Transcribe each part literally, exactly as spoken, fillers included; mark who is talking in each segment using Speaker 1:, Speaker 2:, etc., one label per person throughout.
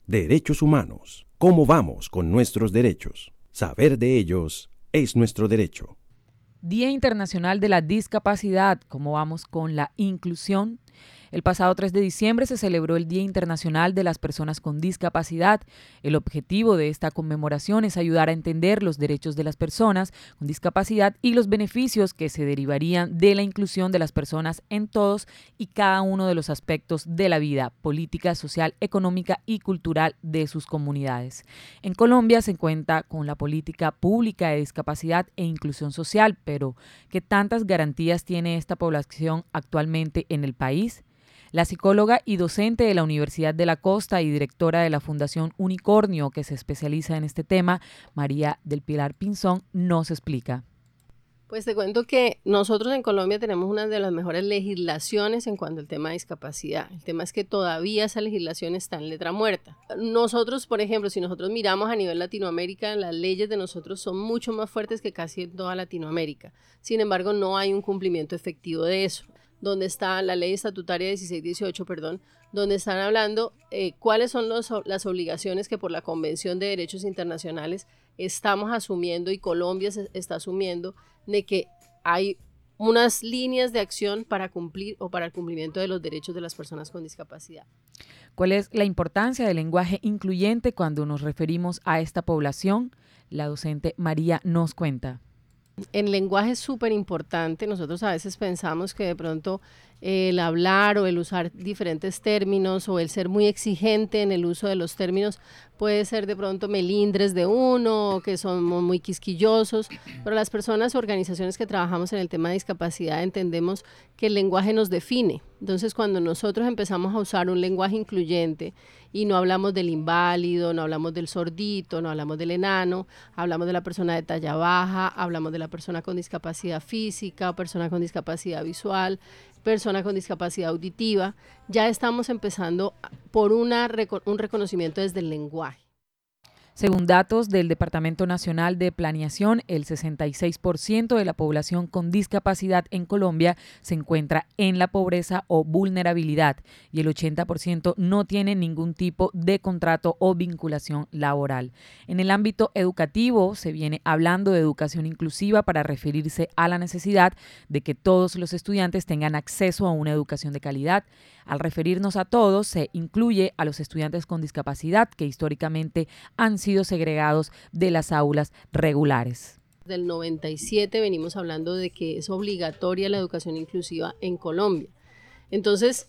Speaker 1: Derechos humanos. ¿Cómo vamos con nuestros derechos? Saber de ellos es nuestro derecho.
Speaker 2: Día Internacional de la Discapacidad. ¿Cómo vamos con la inclusión? El pasado tres de diciembre se celebró el Día Internacional de las Personas con Discapacidad. El objetivo de esta conmemoración es ayudar a entender los derechos de las personas con discapacidad y los beneficios que se derivarían de la inclusión de las personas en todos y cada uno de los aspectos de la vida política, social, económica y cultural de sus comunidades. En Colombia se cuenta con la política pública de discapacidad e inclusión social, pero ¿qué tantas garantías tiene esta población actualmente en el país? La psicóloga y docente de la Universidad de la Costa y directora de la Fundación Unicornio, que se especializa en este tema, María del Pilar Pinzón, nos explica.
Speaker 3: Pues te cuento que nosotros en Colombia tenemos una de las mejores legislaciones en cuanto al tema de discapacidad. El tema es que todavía esa legislación está en letra muerta. Nosotros, por ejemplo, si nosotros miramos a nivel Latinoamérica, las leyes de nosotros son mucho más fuertes que casi en toda Latinoamérica. Sin embargo, no hay un cumplimiento efectivo de eso. Donde está la ley estatutaria dieciséis dieciocho, perdón, donde están hablando eh, cuáles son los, las obligaciones que por la Convención de Derechos Internacionales estamos asumiendo y Colombia se está asumiendo, de que hay unas líneas de acción para cumplir o para el cumplimiento de los derechos de las personas con discapacidad.
Speaker 2: ¿Cuál es la importancia del lenguaje incluyente cuando nos referimos a esta población? La docente María nos cuenta.
Speaker 3: El lenguaje es súper importante. Nosotros a veces pensamos que de pronto eh, el hablar o el usar diferentes términos o el ser muy exigente en el uso de los términos puede ser de pronto melindres de uno, que somos muy quisquillosos, pero las personas o organizaciones que trabajamos en el tema de discapacidad entendemos que el lenguaje nos define. Entonces, cuando nosotros empezamos a usar un lenguaje incluyente y no hablamos del inválido, no hablamos del sordito, no hablamos del enano, hablamos de la persona de talla baja, hablamos de la persona con discapacidad física o persona con discapacidad visual, persona con discapacidad auditiva, ya estamos empezando por una, un reconocimiento desde el lenguaje.
Speaker 2: Según datos del Departamento Nacional de Planeación, el sesenta y seis por ciento de la población con discapacidad en Colombia se encuentra en la pobreza o vulnerabilidad y el ochenta por ciento no tiene ningún tipo de contrato o vinculación laboral. En el ámbito educativo se viene hablando de educación inclusiva para referirse a la necesidad de que todos los estudiantes tengan acceso a una educación de calidad. Al referirnos a todos, se incluye a los estudiantes con discapacidad que históricamente han sido segregados de las aulas regulares.
Speaker 3: Del noventa y siete venimos hablando de que es obligatoria la educación inclusiva en Colombia. Entonces,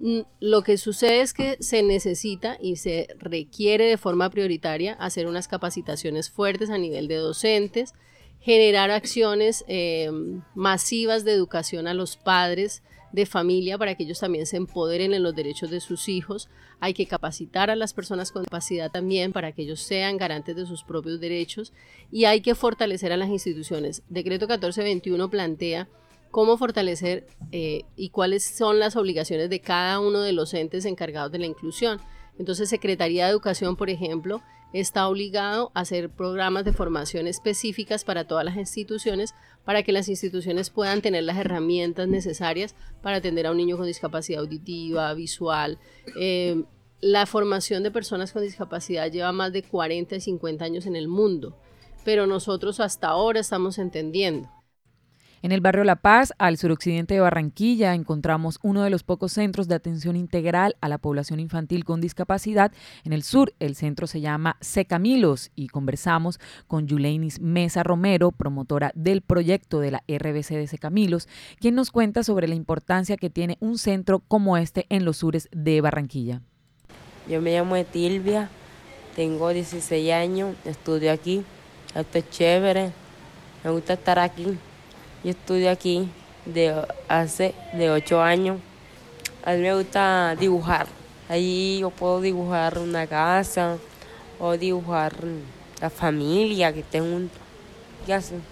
Speaker 3: lo que sucede es que se necesita y se requiere de forma prioritaria hacer unas capacitaciones fuertes a nivel de docentes, generar acciones eh, masivas de educación a los padres de familia para que ellos también se empoderen en los derechos de sus hijos. Hay que capacitar a las personas con discapacidad también para que ellos sean garantes de sus propios derechos y hay que fortalecer a las instituciones. Decreto catorce veintiuno plantea cómo fortalecer eh, y cuáles son las obligaciones de cada uno de los entes encargados de la inclusión. Entonces, Secretaría de Educación, por ejemplo, está obligado a hacer programas de formación específicas para todas las instituciones, para que las instituciones puedan tener las herramientas necesarias para atender a un niño con discapacidad auditiva, visual. Eh, la formación de personas con discapacidad lleva más de cuarenta y cincuenta años en el mundo, pero nosotros hasta ahora estamos entendiendo.
Speaker 2: En el barrio La Paz, al suroccidente de Barranquilla, encontramos uno de los pocos centros de atención integral a la población infantil con discapacidad. En el sur, el centro se llama Secamilos y conversamos con Yuleinis Mesa Romero, promotora del proyecto de la R B C de Secamilos, quien nos cuenta sobre la importancia que tiene un centro como este en los sures de Barranquilla.
Speaker 4: Yo me llamo Etilvia, tengo dieciséis años, estudio aquí, esto es chévere, me gusta estar aquí. Yo estudio aquí de hace de ocho años. A mí me gusta dibujar. Allí yo puedo dibujar una casa o dibujar la familia que tengo un... ¿Qué hacen?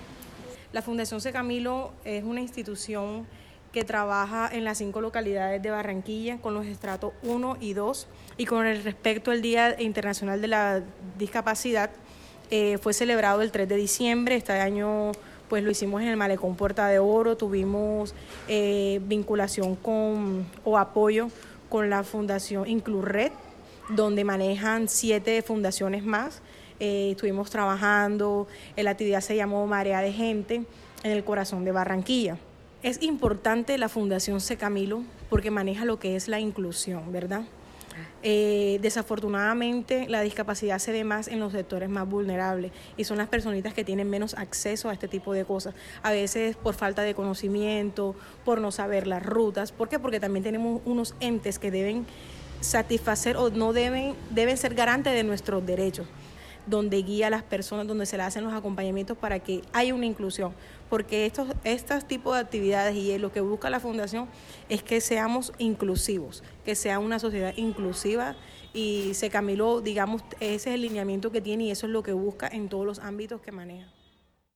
Speaker 5: La Fundación Secamilo es una institución que trabaja en las cinco localidades de Barranquilla con los estratos uno y dos y con el respecto al Día Internacional de la Discapacidad. Eh, fue celebrado el tres de diciembre. Este año pues lo hicimos en el Malecón Puerta de Oro, tuvimos eh, vinculación con o apoyo con la Fundación Inclurred donde manejan siete fundaciones más. Eh, estuvimos trabajando, la actividad se llamó Marea de Gente, en el corazón de Barranquilla. Es importante la Fundación C. Camilo porque maneja lo que es la inclusión, ¿verdad? Eh, desafortunadamente la discapacidad se ve más en los sectores más vulnerables y son las personitas que tienen menos acceso a este tipo de cosas, a veces por falta de conocimiento, por no saber las rutas. ¿Por qué? Porque también tenemos unos entes que deben satisfacer o no deben, deben ser garantes de nuestros derechos, donde guía a las personas, donde se le hacen los acompañamientos para que haya una inclusión, porque estos, estos tipos de actividades y lo que busca la Fundación es que seamos inclusivos, que sea una sociedad inclusiva, y C. Camilo, digamos, ese es el lineamiento que tiene y eso es lo que busca en todos los ámbitos que maneja.